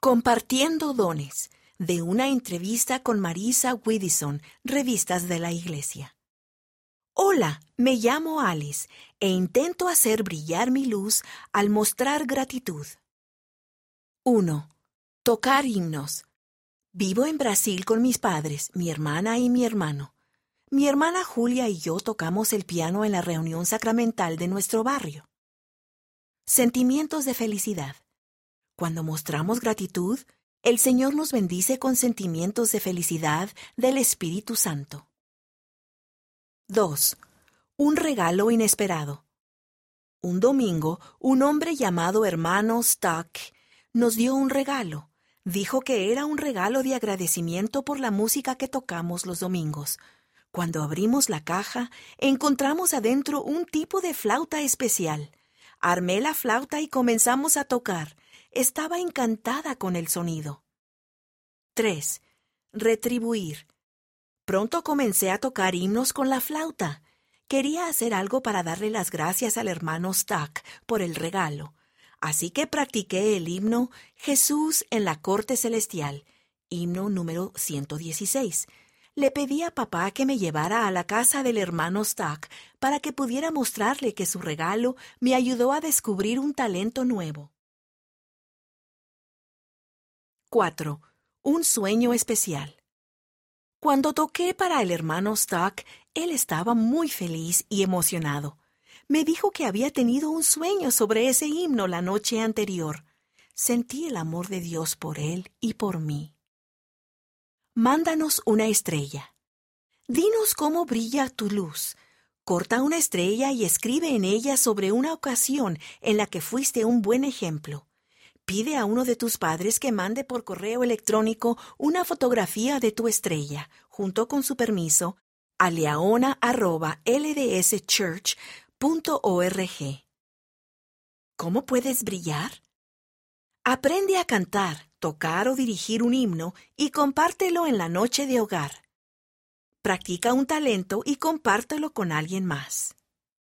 Compartiendo dones, de una entrevista con Marisa Widison, Revistas de la Iglesia. Hola, me llamo Alice e intento hacer brillar mi luz al mostrar gratitud. 1. Tocar himnos. Vivo en Brasil con mis padres, mi hermana y mi hermano. Mi hermana Julia y yo tocamos el piano en la reunión sacramental de nuestro barrio. Sentimientos de felicidad. Cuando mostramos gratitud, el Señor nos bendice con sentimientos de felicidad del Espíritu Santo. 2. Un regalo inesperado. Un domingo, un hombre llamado hermano Stock nos dio un regalo. Dijo que era un regalo de agradecimiento por la música que tocamos los domingos. Cuando abrimos la caja, encontramos adentro un tipo de flauta especial. Armé la flauta y comenzamos a tocar. Estaba encantada con el sonido. 3. Retribuir. Pronto comencé a tocar himnos con la flauta. Quería hacer algo para darle las gracias al hermano Stock por el regalo. Así que practiqué el himno Jesús en la corte celestial, himno número 116. Le pedí a papá que me llevara a la casa del hermano Stock para que pudiera mostrarle que su regalo me ayudó a descubrir un talento nuevo. 4. Un sueño especial. Cuando toqué para el hermano Stock, él estaba muy feliz y emocionado. Me dijo que había tenido un sueño sobre ese himno la noche anterior. Sentí el amor de Dios por él y por mí. Mándanos una estrella. Dinos cómo brilla tu luz. Corta una estrella y escribe en ella sobre una ocasión en la que fuiste un buen ejemplo. Pide a uno de tus padres que mande por correo electrónico una fotografía de tu estrella, junto con su permiso, a leona@ldschurch.org. ¿Cómo puedes brillar? Aprende a cantar, tocar o dirigir un himno y compártelo en la noche de hogar. Practica un talento y compártelo con alguien más.